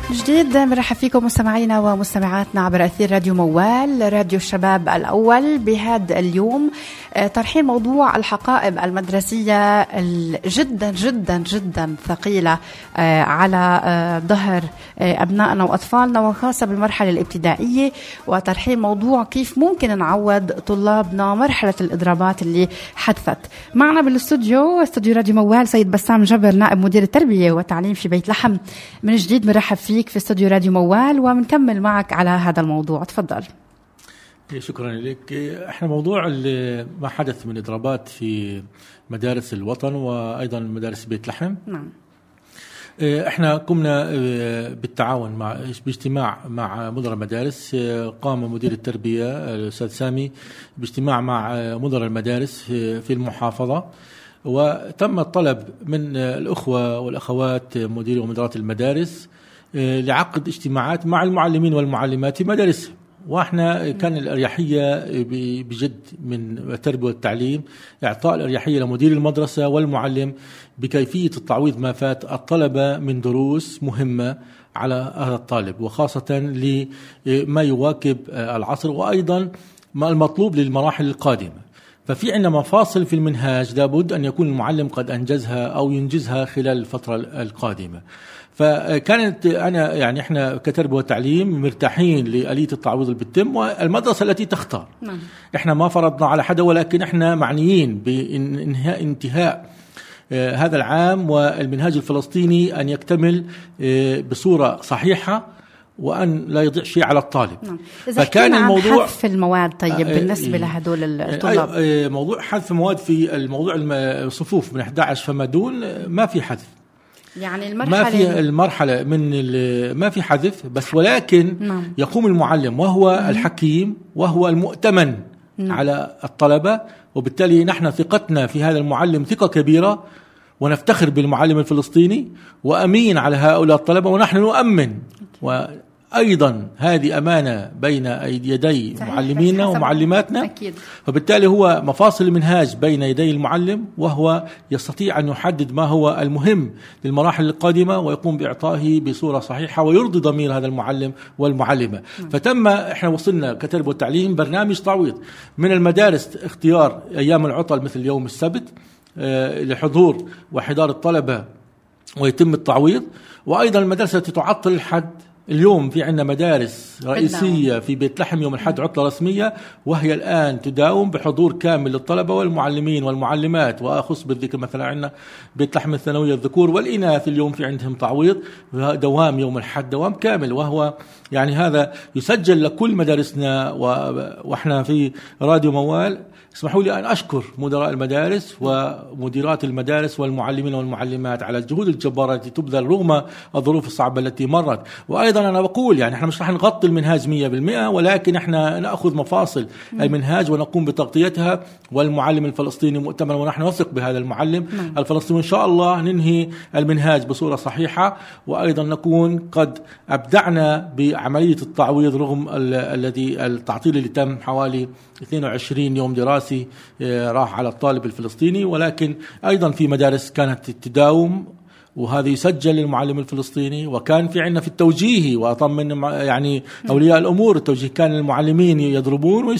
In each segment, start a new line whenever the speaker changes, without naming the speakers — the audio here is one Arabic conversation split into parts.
جديد مرحب فيكم مستمعينا ومستمعاتنا عبر أثير راديو موال راديو الشباب الأول. بهذا اليوم طرحين موضوع الحقائب المدرسية جدا جدا جدا ثقيلة على ظهر أبنائنا وأطفالنا وخاصة بالمرحلة الابتدائية، وطرحين موضوع كيف ممكن نعود طلابنا مرحلة الإضرابات اللي حدثت. معنا بالاستوديو استوديو راديو موال سيد بسام جبر نائب مدير التربية والتعليم في بيت لحم. من جديد مرحب فيك في استوديو راديو موال ومنكمل معك على هذا الموضوع. تفضل.
شكرا لك. احنا موضوع ما حدث من إضرابات في مدارس الوطن وأيضا مدارس بيت لحم.
نعم.
احنا قمنا بالتعاون باجتماع مع مدراء المدارس. قام مدير التربية الأستاذ سامي باجتماع مع مدراء المدارس في المحافظة، وتم الطلب من الأخوة والأخوات مديري ومديرات المدارس لعقد اجتماعات مع المعلمين والمعلمات في مدارسهم. واحنا كان الأريحية بجد من التربية والتعليم إعطاء الأريحية لمدير المدرسة والمعلم بكيفية التعويض ما فات الطلبة من دروس مهمة على هذا الطالب، وخاصة لما يواكب العصر وأيضا ما المطلوب للمراحل القادمة. ففي عندنا مفاصل في المنهاج لابد أن يكون المعلم قد أنجزها أو ينجزها خلال الفترة القادمة. فكانت أنا إحنا كتربية وتعليم مرتاحين لآلية التعويض اللي بتتم والمدرسة التي تختار. إحنا ما فرضنا على حدا، ولكن إحنا معنيين بانتهاء هذا العام والمنهاج الفلسطيني أن يكتمل بصورة صحيحة وأن لا يضيع شيء على الطالب.
فكان الموضوع حذف المواد. طيب بالنسبة لهدول الطلاب
موضوع حذف المواد في الموضوع الصفوف من 11 فما دون ما في حذف،
يعني
ما في المرحلة من ما في حذف بس، ولكن يقوم المعلم وهو الحكيم وهو المؤتمن على الطلبة، وبالتالي نحن ثقتنا في هذا المعلم ثقة كبيرة ونفتخر بالمعلم الفلسطيني وأمين على هؤلاء الطلبة، ونحن نؤمن وأيضا هذه أمانة بين يدي معلمينا ومعلماتنا.
أكيد.
فبالتالي هو مفاصل المنهاج بين يدي المعلم، وهو يستطيع أن يحدد ما هو المهم للمراحل القادمة ويقوم بإعطائه بصورة صحيحة ويرضي ضمير هذا المعلم والمعلمة. فتم إحنا وصلنا كتربية والتعليم برنامج تعويض من المدارس، اختيار أيام العطل مثل يوم السبت لحضور وحضار الطلبة ويتم التعويض، وأيضا المدرسة تعطل الحد. اليوم في عندنا مدارس رئيسية في بيت لحم يوم الحد عطلة رسمية، وهي الآن تداوم بحضور كامل للطلبة والمعلمين والمعلمات. وأخص بالذكر مثلا عندنا بيت لحم الثانوية الذكور والإناث اليوم في عندهم تعويض دوام يوم الحد، دوام كامل، وهو هذا يسجل لكل مدارسنا. وإحنا في راديو موال اسمحوا لي أن أشكر مدراء المدارس ومديرات المدارس والمعلمين والمعلمات على الجهود الجبارة التي تبذل رغم الظروف الصعبة التي مرت. وأيضا أنا بقول احنا مش رح نغطي المنهاج 100%، ولكن احنا نأخذ مفاصل المنهاج ونقوم بتغطيتها، والمعلم الفلسطيني مؤتمن ونحن نثق بهذا المعلم الفلسطيني. إن شاء الله ننهي المنهاج بصورة صحيحة، وأيضا نكون قد أبدعنا بعملية التعويض رغم التعطيل اللي تم حوالي 22 يوم دراسي راح على الطالب الفلسطيني. ولكن أيضا في مدارس كانت تداوم، وهذا يسجل للمعلم الفلسطيني. وكان في عندنا في التوجيهي وأطمن أولياء الأمور التوجيه، كان المعلمين يضربون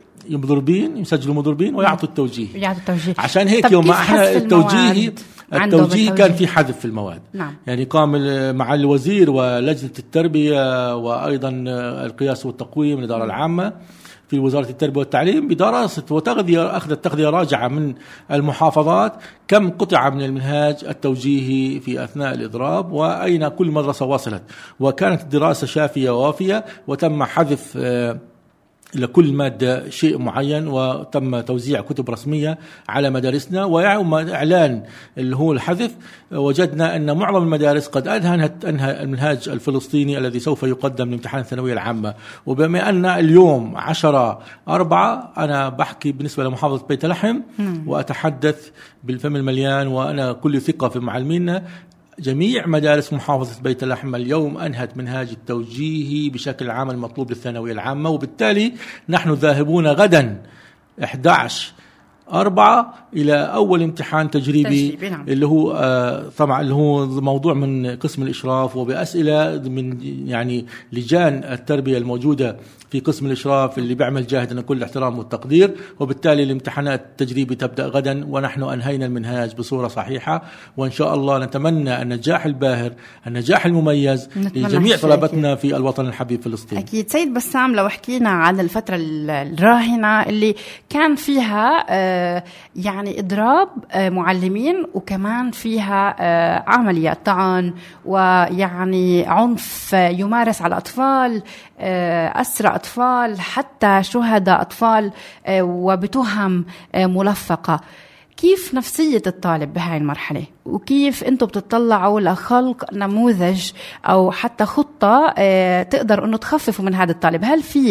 يسجلوا مضربين ويعطوا التوجيه. عشان هيك يوم احنا التوجيهي كان في حذف في المواد.
نعم.
قام مع الوزير ولجنة التربية وأيضا القياس والتقويم الإدارة العامة في وزارة التربية والتعليم بدراسة وتغذية، أخذت تغذية راجعة من المحافظات كم قطعة من المنهاج التوجيهي في أثناء الإضراب وأين كل مدرسة وصلت. وكانت الدراسة شافية ووافية، وتم حذف لكل مادة شيء معين، وتم توزيع كتب رسمية على مدارسنا. ويوم إعلان اللي هو الحذف وجدنا أن معظم المدارس قد أنهى المنهاج الفلسطيني الذي سوف يقدم لامتحان الثانوية العامة. وبما أن اليوم 10/4 أنا بحكي بالنسبة لمحافظة بيت لحم وأتحدث بالفم المليان، وأنا كل ثقة في معلمينا. جميع مدارس محافظة بيت لحم اليوم أنهت منهاج التوجيهي بشكل عام المطلوب للثانوية العامة، وبالتالي نحن ذاهبون غدا 11 4 إلى أول امتحان تجريبي
نعم.
اللي هو طبعا اللي هو موضوع من قسم الإشراف وبأسئلة من يعني لجان التربية الموجودة في قسم الإشراف اللي بيعمل جاهدا كل احترام والتقدير. وبالتالي الامتحانات التجريبي تبدأ غدا، ونحن أنهينا المنهاج بصورة صحيحة، وإن شاء الله نتمنى النجاح الباهر، النجاح المميز لجميع طلبتنا في الوطن الحبيب فلسطين.
أكيد. سيد بسام، لو حكينا عن الفترة الراهنة اللي كان فيها يعني إضراب معلمين، وكمان فيها عمليات طعن ويعني عنف يمارس على أطفال، أسرى أطفال، حتى شهداء أطفال، وبتهم ملفقة. كيف نفسية الطالب بهاي المرحلة، وكيف أنتم بتطلعوا لخلق نموذج أو حتى خطة تقدر أنه تخففوا من هذا الطالب؟ هل في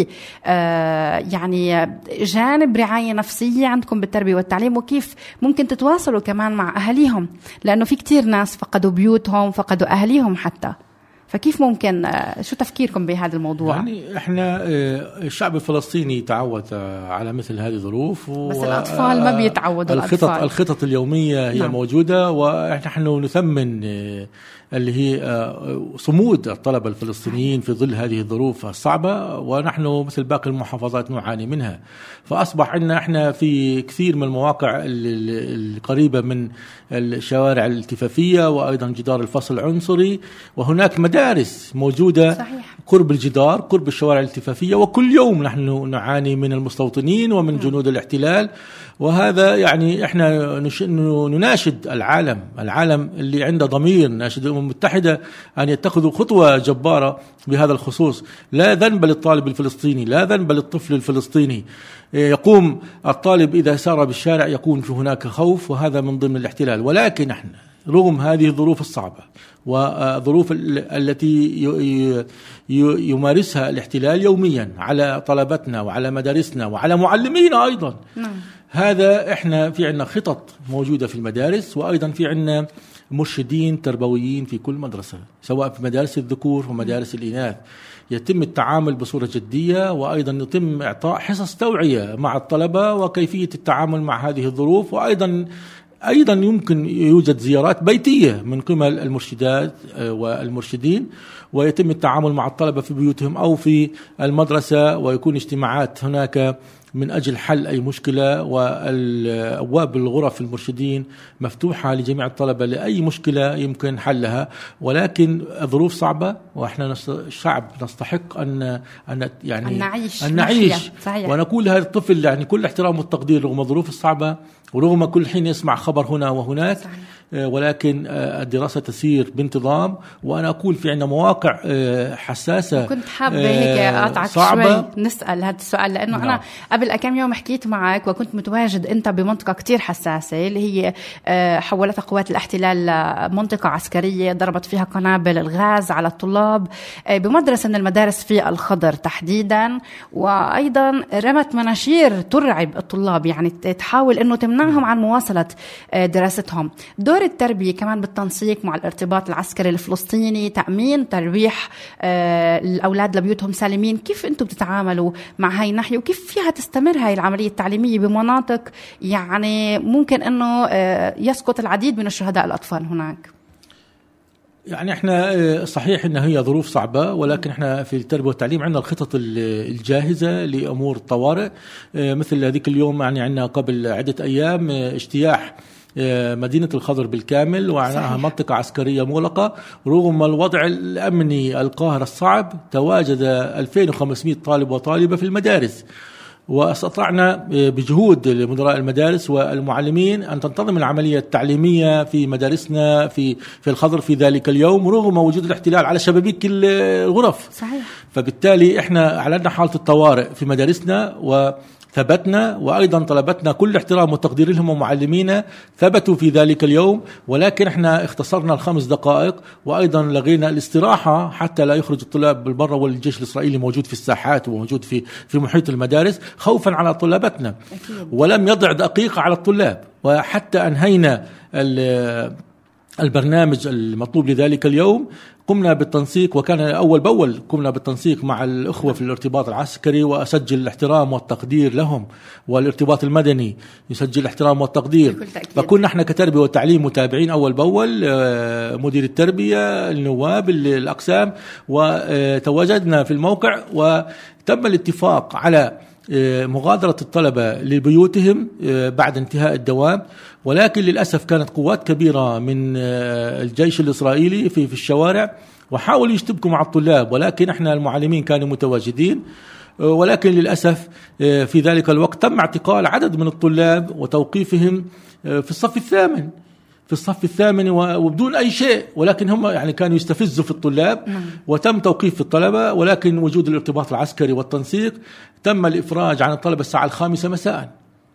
يعني جانب رعاية نفسية عندكم بالتربية والتعليم، وكيف ممكن تتواصلوا كمان مع أهليهم؟ لأنه في كتير ناس فقدوا بيوتهم، فقدوا أهليهم حتى. فكيف ممكن، شو تفكيركم بهذا الموضوع؟
يعني احنا الشعب الفلسطيني تعود على مثل هذه الظروف،
بس الأطفال ما بيتعودوا.
الخطط اليومية هي موجودة، ونحن نثمن اللي هي صمود الطلبة الفلسطينيين في ظل هذه الظروف الصعبة، ونحن مثل باقي المحافظات نعاني منها. فأصبح عندنا احنا في كثير من المواقع القريبة من الشوارع الالتفافية، وأيضا جدار الفصل العنصري، وهناك مدارس موجودة صحيح قرب الجدار، قرب الشوارع الالتفافية، وكل يوم نحن نعاني من المستوطنين ومن جنود الاحتلال. وهذا يعني احنا نناشد العالم اللي عنده ضمير، ناشد الأمم المتحدة أن يتخذوا خطوة جبارة بهذا الخصوص. لا ذنب للطالب الفلسطيني، لا ذنب للطفل الفلسطيني. يقوم الطالب إذا سار بالشارع يكون في هناك خوف، وهذا من ضمن الاحتلال. ولكن احنا رغم هذه الظروف الصعبة والظروف التي يمارسها الاحتلال يوميا على طلبتنا وعلى مدارسنا وعلى معلمينا أيضا، هذا احنا في عنا خطط موجودة في المدارس، وأيضا في عنا مرشدين تربويين في كل مدرسة، سواء في مدارس الذكور ومدارس الإناث. يتم التعامل بصورة جدية، وأيضا يتم إعطاء حصص توعية مع الطلبة وكيفية التعامل مع هذه الظروف. وأيضا يمكن يوجد زيارات بيتية من قبل المرشدات والمرشدين، ويتم التعامل مع الطلبة في بيوتهم أو في المدرسة، ويكون اجتماعات هناك من أجل حل أي مشكلة. والأبواب الغرف المرشدين مفتوحة لجميع الطلبة لأي مشكلة يمكن حلها. ولكن الظروف صعبة، وإحنا الشعب نستحق أن نعيش ونقول لهذا الطفل يعني كل احترام والتقدير رغم الظروف الصعبة، ورغم كل حين يسمع خبر هنا وهناك. صحيح. ولكن الدراسة تسير بانتظام. وأنا أقول في عندنا مواقع حساسة.
كنت حابة هيك أقطعك شوي نسأل هذا السؤال، لأنه أنا قبل كم يوم حكيت معك وكنت متواجد أنت بمنطقة كتير حساسة، اللي هي حولتها قوات الاحتلال منطقة عسكرية ضربت فيها قنابل الغاز على الطلاب بمدرسة من المدارس في الخضر تحديدا، وأيضا رمت مناشير ترعب الطلاب، يعني تحاول أنه تمنعهم عن مواصلة دراستهم. دور التربية كمان بالتنسيق مع الارتباط العسكري الفلسطيني، تأمين تربيح الأولاد لبيوتهم سالمين. كيف أنتم بتتعاملوا مع هاي الناحية، وكيف فيها تستمر هاي العملية التعليمية بمناطق يعني ممكن أنه يسقط العديد من الشهداء الأطفال هناك؟
يعني احنا صحيح ان هي ظروف صعبة، ولكن احنا في التربية والتعليم عندنا الخطط الجاهزة لأمور الطوارئ. مثل هذيك اليوم يعني عندنا قبل عدة أيام اجتياح مدينة الخضر بالكامل، وعناها منطقة عسكرية مغلقة. رغم الوضع الأمني القاهر الصعب تواجد 2500 طالب وطالبة في المدارس، واستطعنا بجهود مدراء المدارس والمعلمين أن تنتظم العملية التعليمية في مدارسنا في الخضر في ذلك اليوم، رغم وجود الاحتلال على شبابيك الغرف. صحيح. فبالتالي احنا أعلنا حالة الطوارئ في مدارسنا ثبتنا، وأيضا طلبتنا كل احترام وتقدير لهم ومعلمينا ثبتوا في ذلك اليوم. ولكن احنا اختصرنا 5 دقائق، وأيضا لغينا الاستراحة حتى لا يخرج الطلاب بالبرة، والجيش الإسرائيلي موجود في الساحات وموجود في محيط المدارس خوفا على طلابتنا. ولم يضع دقيقة على الطلاب، وحتى أنهينا البرنامج المطلوب لذلك اليوم. قمنا بالتنسيق، وكان أول بأول قمنا بالتنسيق مع الأخوة في الارتباط العسكري، وأسجل الاحترام والتقدير لهم، والارتباط المدني يسجل الاحترام والتقدير. فكنا احنا كتربية وتعليم متابعين أول بأول، مدير التربية، النواب، الأقسام، وتواجدنا في الموقع، وتم الاتفاق على مغادرة الطلبة لبيوتهم بعد انتهاء الدوام. ولكن للأسف كانت قوات كبيرة من الجيش الإسرائيلي في الشوارع، وحاولوا يشتبكوا مع الطلاب، ولكن احنا المعلمين كانوا متواجدين. ولكن للأسف في ذلك الوقت تم اعتقال عدد من الطلاب وتوقيفهم في الصف الثامن وبدون أي شيء، ولكن هم يعني كانوا يستفزوا في الطلاب، وتم توقيف الطلبة. ولكن وجود الارتباط العسكري والتنسيق تم الإفراج عن الطلبة الساعة 5 مساء.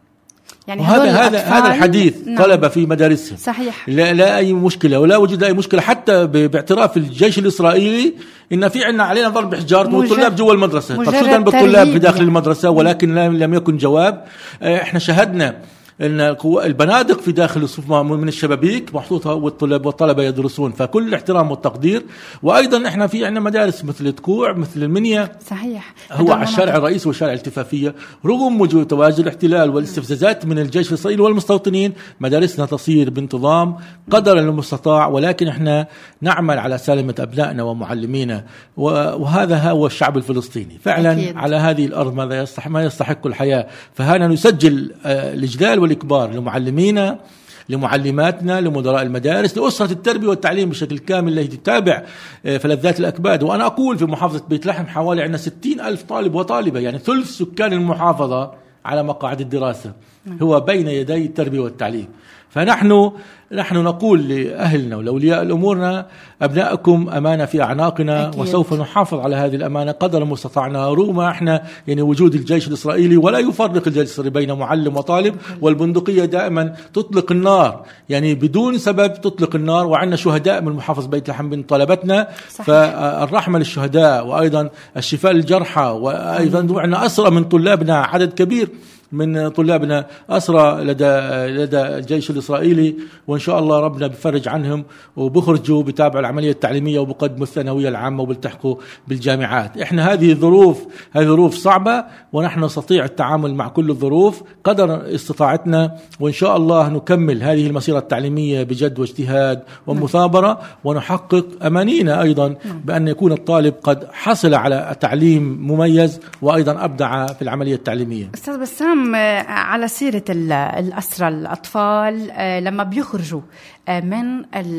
يعني
هذا الحديث. طلبة في مدارسهم
صحيح،
لا أي مشكلة ولا وجد أي مشكلة، حتى باعتراف الجيش الإسرائيلي إن في عنا علينا ضرب حجار والطلاب جوا المدرسة. تقصدا بالطلاب في داخل المدرسة، ولكن لم يكن جواب. احنا شهدنا ان البنادق في داخل الصف من الشبابيك محطوطه، والطلبه يدرسون، فكل الاحترام والتقدير. وايضا احنا في عندنا مدارس مثل تكوع، مثل المنيا،
صحيح،
هو على الشارع الرئيسي والشارع الالتفافيه، رغم وجود تواجد الاحتلال والاستفزازات من الجيش الاسرائيلي والمستوطنين، مدارسنا تصير بانتظام قدر المستطاع. ولكن احنا نعمل على سلامه ابنائنا ومعلمينا، وهذا هو الشعب الفلسطيني فعلا أكيد. على هذه الارض ما يستحق الحياه. فهنا نسجل الاجلال والإكبار لمعلمينا، لمعلماتنا، لمدراء المدارس، لأسرة التربية والتعليم بشكل كامل التي تتابع فلذات الأكباد. وأنا أقول في محافظة بيت لحم حوالي عندنا 60,000 طالب وطالبة، يعني ثلث سكان المحافظة على مقاعد الدراسة هو بين يدي التربية والتعليم. فنحن نقول لأهلنا ولأولياء الأمورنا: أبنائكم أمانة في أعناقنا، أكيد. وسوف نحافظ على هذه الأمانة قدر ما استطعنا، رغم احنا يعني وجود الجيش الإسرائيلي، ولا يفرق الجيش الإسرائيلي بين معلم وطالب، والبندقية دائما تطلق النار، يعني بدون سبب تطلق النار. وعندنا شهداء من محافظ بيت لحم من طلبتنا، فالرحمة للشهداء، وأيضا الشفاء للجرحى، وأيضا عندنا أسرى من طلابنا، عدد كبير من طلابنا أسرى لدى الجيش الإسرائيلي، وإن شاء الله ربنا بفرج عنهم وبخرجوا بتابعوا العملية التعليمية وبقدموا الثانوية العامة وبالتحقوا بالجامعات. إحنا هذه ظروف صعبة، ونحن نستطيع التعامل مع كل الظروف قدر استطاعتنا، وإن شاء الله نكمل هذه المسيرة التعليمية بجد واجتهاد ومثابرة، ونحقق أمانينا أيضا بأن يكون الطالب قد حصل على تعليم مميز، وأيضا أبدع في العملية التعليمية.
أستاذ بسام، على سيرة الأسرى الأطفال لما بيخرجوا من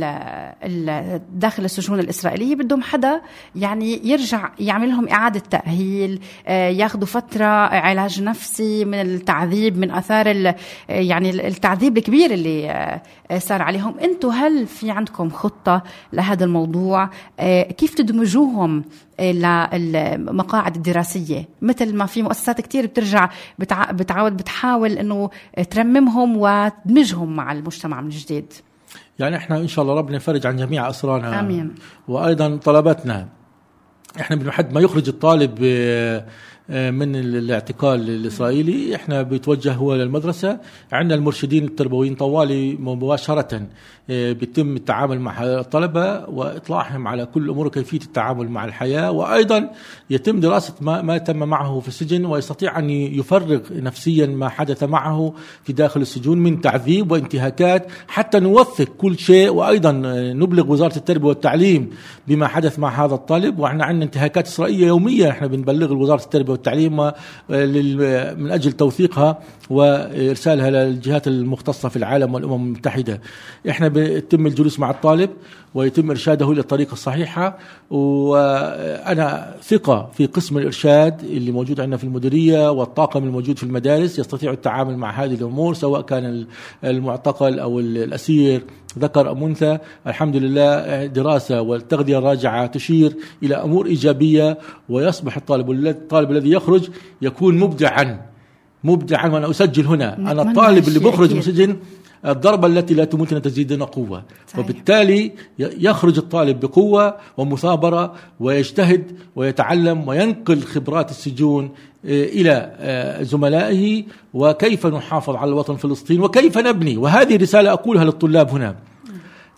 داخل السجون الإسرائيلية، بدهم حدا يعني يرجع يعمل لهم إعادة تأهيل، ياخدوا فترة علاج نفسي من التعذيب، من أثار يعني التعذيب الكبير اللي صار عليهم. أنتوا هل في عندكم خطة لهذا الموضوع؟ كيف تدمجوهم للمقاعد الدراسية، مثل ما في مؤسسات كتير بترجع بتحاول أنه ترممهم وتدمجهم مع المجتمع من جديد؟
يعني احنا ان شاء الله ربنا يفرج عن جميع اسرانا،
آمين.
وايضا طلبتنا، احنا بنحد ما يخرج الطالب من الاعتقال الإسرائيلي احنا بيتوجه هو للمدرسة. عندنا المرشدين التربويين طوالي مباشرة بيتم التعامل مع الطلبة وإطلاعهم على كل أمور كيفية التعامل مع الحياة، وأيضا يتم دراسة ما تم معه في السجن، ويستطيع أن يفرغ نفسيا ما حدث معه في داخل السجون من تعذيب وانتهاكات، حتى نوثق كل شيء، وأيضا نبلغ وزارة التربية والتعليم بما حدث مع هذا الطالب. وعندنا انتهاكات إسرائيلية يوميا احنا بنبلغ وزارة التربية والتعليم من أجل توثيقها وإرسالها للجهات المختصة في العالم والأمم المتحدة. احنا بيتم الجلوس مع الطالب ويتم إرشاده إلى الطريقة الصحيحة، وأنا ثقة في قسم الإرشاد اللي موجود عندنا في المديرية والطاقم الموجود في المدارس يستطيع التعامل مع هذه الأمور، سواء كان المعتقل أو الأسير ذكر أم أنثى. الحمد لله دراسة والتغذية الراجعة تشير إلى أمور إيجابية، ويصبح الطالب الذي يخرج يكون مبدعا. وأنا أسجل هنا أنا الطالب اللي بخرج من السجن الضربة التي لا تموتنا تزيدنا قوة. صحيح. وبالتالي يخرج الطالب بقوة ومثابرة ويجتهد ويتعلم وينقل خبرات السجون إلى زملائه، وكيف نحافظ على الوطن فلسطين وكيف نبني. وهذه رسالة أقولها للطلاب هنا: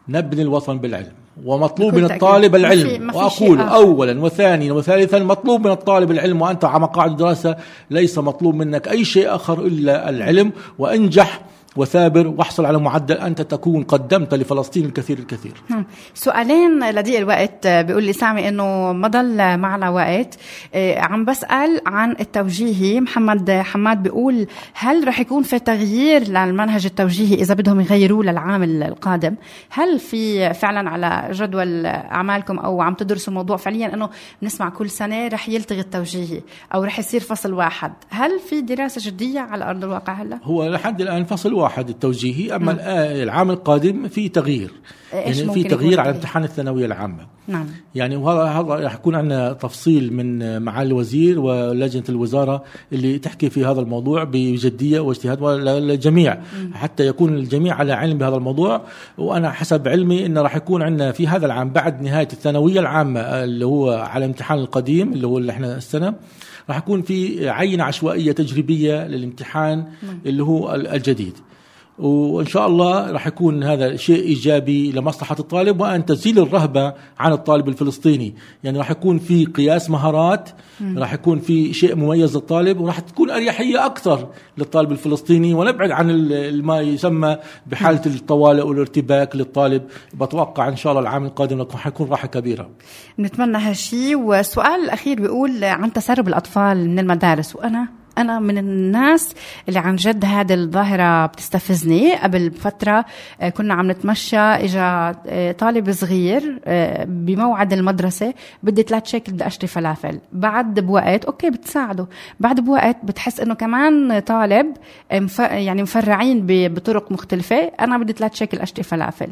نبني الوطن بالعلم، ومطلوب من الطالب العلم. وأقول أولا وثانيا وثالثا مطلوب من الطالب العلم، وأنت على مقاعد الدراسة ليس مطلوب منك أي شيء آخر إلا العلم، وأنجح وثابر واحصل على معدل أنت تكون قدمت لفلسطين الكثير الكثير.
سؤالين لضيق الوقت. بيقول لي سامي إنه ما ضل معنا وقت، عم بسأل عن التوجيهي. محمد حماد بيقول هل رح يكون في تغيير للمنهج التوجيهي إذا بدهم يغيروه للعام القادم؟ هل في فعلا على جدول أعمالكم أو عم تدرسوا الموضوع فعليا إنه بنسمع كل سنة رح يلتغي التوجيهي أو رح يصير فصل واحد؟ هل في دراسة جدية على أرض الواقع هلا؟
هو لحد الآن فصل واحد التوجيهي، أما العام القادم في تغيير، يعني في تغيير على امتحان الثانوية العامة.
نعم.
يعني وهذا راح يكون عندنا تفصيل من معالي الوزير ولجنة الوزارة اللي تحكي في هذا الموضوع بجدية واجتهاد للجميع، حتى يكون الجميع على علم بهذا الموضوع. وأنا حسب علمي إنه راح يكون عندنا في هذا العام بعد نهاية الثانوية العامة اللي هو على امتحان القديم اللي هو اللي احنا السنة، راح يكون في عينة عشوائية تجريبية للامتحان اللي هو الجديد. وإن شاء الله راح يكون هذا شيء إيجابي لمصلحة الطالب، وأن تزيل الرهبة عن الطالب الفلسطيني. يعني راح يكون في قياس مهارات، راح يكون في شيء مميز للطالب، وراح تكون أريحية أكثر للطالب الفلسطيني، ونبعد عن ما يسمى بحالة الطوارئ والارتباك للطالب. بتوقع إن شاء الله العام القادم راح يكون راحة كبيرة،
نتمنى هالشيء. والسؤال الأخير بيقول عن تسرب الأطفال من المدارس، وأنا من الناس اللي عن جد هذه الظاهرة بتستفزني. قبل فترة كنا عم نتمشى، إجا طالب صغير بموعد المدرسة بدي 3 شيكل بدي أشتري فلافل. بعد بوقت أوكي بتساعده، بعد بوقت بتحس إنه كمان طالب يعني مفرعين بطرق مختلفة، أنا بدي 3 شيكل أشتري فلافل.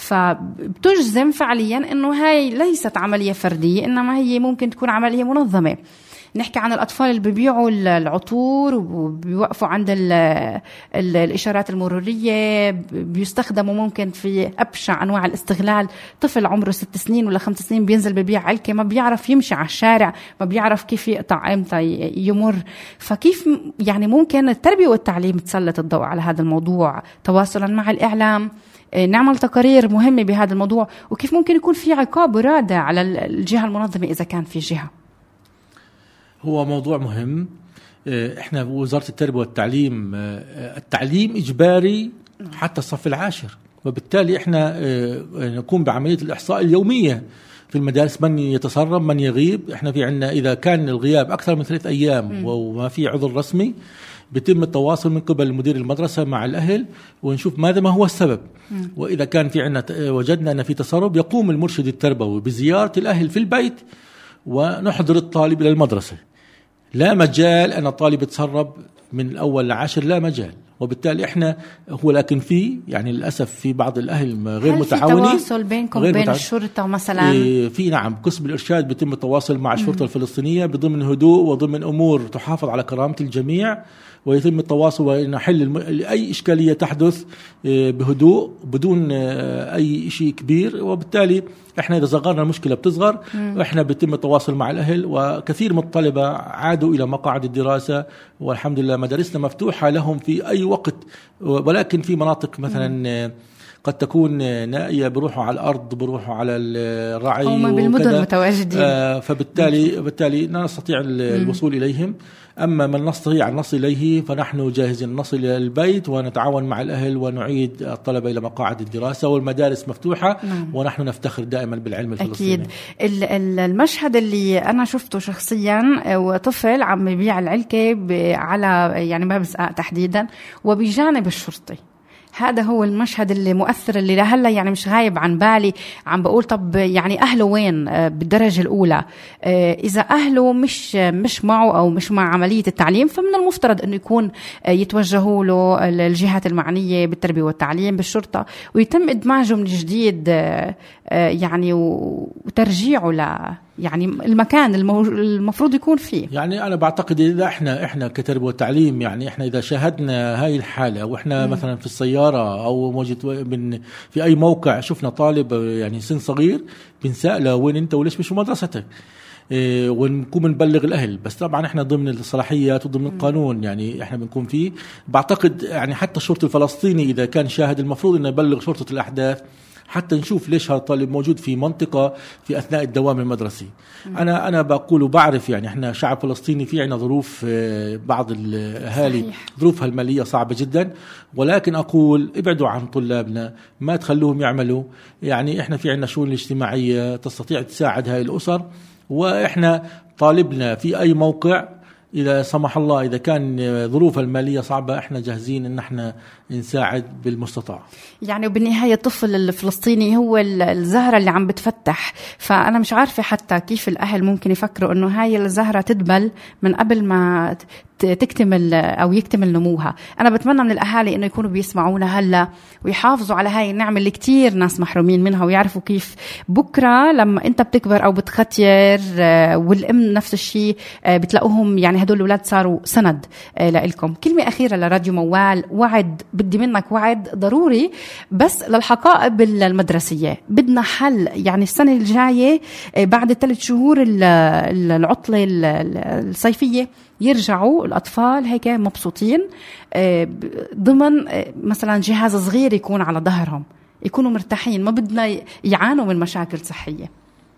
فبتجزم فعليا إنه هاي ليست عملية فردية، إنما هي ممكن تكون عملية منظمة. نحكي عن الأطفال اللي بيبيعوا العطور وبيوقفوا عند الإشارات المرورية، بيستخدموا ممكن في أبشع أنواع الاستغلال. طفل عمره 6 سنين ولا 5 سنين بينزل ببيع علكة، ما بيعرف يمشي على الشارع، ما بيعرف كيف يقطع امتى يمر. فكيف يعني ممكن التربية والتعليم تسلط الضوء على هذا الموضوع تواصلا مع الإعلام، نعمل تقارير مهمة بهذا الموضوع، وكيف ممكن يكون في عقاب ورادع على الجهة المنظمة إذا كان في جهة؟
هو موضوع مهم. احنا وزارة التربية والتعليم التعليم إجباري حتى الصف العاشر، وبالتالي احنا نقوم بعملية الإحصاء اليومية في المدارس، من يتسرب من يغيب. احنا في عنا إذا كان الغياب أكثر من 3 أيام وما في عذر رسمي، بيتم التواصل من قبل مدير المدرسة مع الأهل ونشوف ماذا ما هو السبب. وإذا كان في عنا وجدنا أن في تسرب، يقوم المرشد التربوي بزيارة الأهل في البيت ونحضر الطالب إلى المدرسة. لا مجال أن الطالب يتسرب من الأول ل10، لا مجال. وبالتالي إحنا هو لكن في يعني للأسف في بعض الأهل غير متعاونين.
هل في تواصل بينكم وبين الشرطة مثلا؟
في نعم، قسم الإرشاد بيتم التواصل مع الشرطة الفلسطينية بضمن هدوء وضمن أمور تحافظ على كرامة الجميع، ويتم التواصل ونحل أي إشكالية تحدث بهدوء بدون أي شيء كبير. وبالتالي إحنا إذا صغرنا المشكلة بتصغر، وإحنا بيتم التواصل مع الأهل. وكثير من الطلبة عادوا إلى مقاعد الدراسة، والحمد لله مدارسنا مفتوحة لهم في أي وقت. ولكن في مناطق مثلا قد تكون نائية، بروحوا على الأرض، بروحوا على الرعي،
هم بالمدن متواجدين،
فبالتالي لا نستطيع الوصول إليهم. أما من نستطيع أن نصل إليه فنحن جاهزين نصل إلى البيت ونتعاون مع الأهل ونعيد الطلبة إلى مقاعد الدراسة، والمدارس مفتوحة. ونحن نفتخر دائما بالعلم الفلسطيني.
أكيد. المشهد اللي أنا شفته شخصيا، وطفل عم يبيع العلكة على يعني باب سقاق تحديدا وبجانب الشرطي، هذا هو المشهد اللي مؤثر، اللي لهلا يعني مش غايب عن بالي. عم بقول طب يعني أهله وين بالدرجة الأولى؟ إذا أهله مش معه أو مش مع عملية التعليم، فمن المفترض أنه يكون يتوجهوا له الجهات المعنية بالتربية والتعليم بالشرطة، ويتم إدماجه من جديد يعني وترجيعه يعني المكان المفروض يكون فيه.
يعني أنا بعتقد إذا إحنا كتربية والتعليم، يعني إحنا إذا شاهدنا هاي الحالة وإحنا مثلا في السيارة أو موجود في أي موقع شفنا طالب يعني سن صغير، بنسأله وين أنت وليش مش في مدرستك، ونكون نبلغ الأهل. بس طبعا إحنا ضمن الصلاحيات وضمن القانون يعني إحنا بنكون فيه. بعتقد يعني حتى الشرطة الفلسطيني إذا كان شاهد المفروض إنه يبلغ شرطة الأحداث حتى نشوف ليش هذا الطالب موجود في منطقة في أثناء الدوام المدرسي. أنا بقول وبعرف يعني إحنا شعب فلسطيني في عنا ظروف، بعض الأهالي ظروفها المالية صعبة جدا، ولكن أقول ابعدوا عن طلابنا، ما تخلوهم يعملوا. يعني إحنا في عنا شؤون اجتماعية تستطيع تساعد هاي الأسر، وإحنا طالبنا في أي موقع إذا سمح الله إذا كان ظروفها المالية صعبة إحنا جاهزين إن إحنا نساعد بالمستطاع.
يعني وبالنهاية الطفل الفلسطيني هو الزهرة اللي عم بتفتح، فأنا مش عارفة حتى كيف الأهل ممكن يفكروا إنه هاي الزهرة تدبل من قبل ما تكتمل أو يكتمل نموها. أنا بتمنى من الأهالي إنه يكونوا بيسمعونا هلا ويحافظوا على هاي النعمة اللي كتير ناس محرومين منها، ويعرفوا كيف بكرة لما أنت بتكبر أو بتختير والأم نفس الشيء بتلاقوهم، يعني هدول الأولاد صاروا سند لإلكم. كلمة أخيرة لراديو موال، وعد بدي منك، وعد ضروري بس للحقائب المدرسية. بدنا حل، يعني السنة الجاية بعد 3 شهور العطلة الصيفية يرجعوا الأطفال هيك مبسوطين ضمن مثلا جهاز صغير يكون على ظهرهم، يكونوا مرتاحين، ما بدنا يعانوا من مشاكل صحية.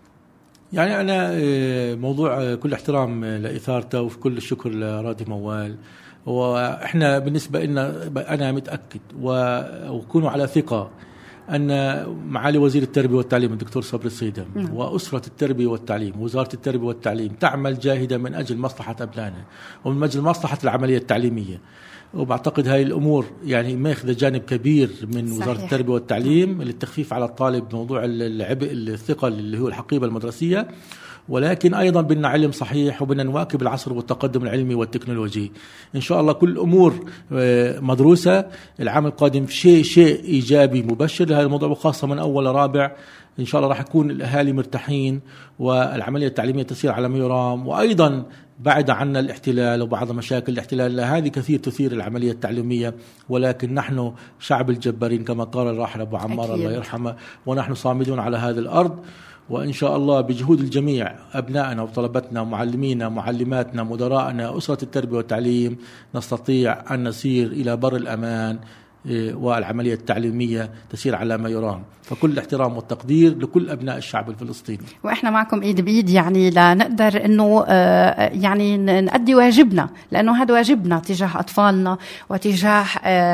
يعني أنا موضوع كل احترام لإثارته وكل الشكر لراديو موال، وإحنا بالنسبة لنا أنا متأكد وكونوا على ثقة أن معالي وزير التربية والتعليم الدكتور صبري الصيدم وأسرة التربية والتعليم ووزارة التربية والتعليم تعمل جاهدة من أجل مصلحة أبنائنا ومن أجل مصلحة العملية التعليمية. وبعتقد هاي الأمور يعني ماخذة جانب كبير من صحيح. وزارة التربية والتعليم للتخفيف على الطالب موضوع العبء الثقل اللي هو الحقيبة المدرسية، ولكن أيضا بدنا علم صحيح وبدنا نواكب العصر والتقدم العلمي والتكنولوجي. إن شاء الله كل أمور مدروسة. العام القادم شيء إيجابي مبشر لهذا الموضوع، وخاصة من أول رابع إن شاء الله راح يكون الأهالي مرتاحين والعملية التعليمية تسير على ما يرام. وأيضا بعد عنا الاحتلال وبعض مشاكل الاحتلال هذه كثير تثير العملية التعليمية، ولكن نحن شعب الجبارين كما قال الراحل أبو عمار الله يرحمه، ونحن صامدون على هذه الأرض. وإن شاء الله بجهود الجميع أبنائنا وطلبتنا معلمينا معلماتنا مدراءنا أسرة التربية والتعليم نستطيع أن نسير إلى بر الأمان والعملية التعليمية تسير على ما يرام. فكل الاحترام والتقدير لكل أبناء الشعب الفلسطيني، وإحنا معكم إيد بإيد يعني لنقدر إنه يعني نأدي واجبنا، لأنه هذا واجبنا تجاه أطفالنا وتجاه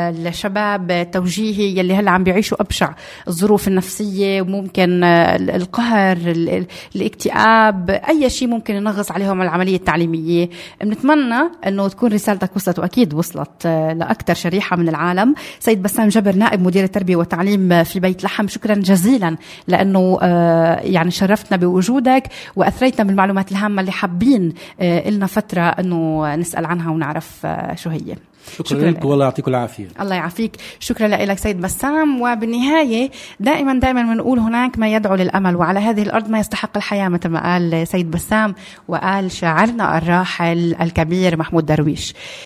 الشباب توجيهي يلي هلا عم بيعيشوا أبشع الظروف النفسية، وممكن القهر الاكتئاب أي شيء ممكن ينغص عليهم العملية التعليمية. بنتمنى إنه تكون رسالتك وصلت، وأكيد وصلت لأكثر شريحة من العالم. سيد بسام جبر نائب مدير التربية والتعليم في بيت لحم، شكرا جزيلا لأنه يعني شرفتنا بوجودك وأثريتنا بالمعلومات الهامة اللي حابين لنا فترة أنه نسأل عنها ونعرف شو هي. شكرا لك والله يعطيك العافية.
الله يعافيك. شكرا لك سيد بسام. وبالنهاية دائما بنقول هناك ما يدعو للأمل، وعلى هذه الأرض ما يستحق الحياة مثل ما قال سيد بسام وقال شاعرنا الراحل الكبير محمود درويش.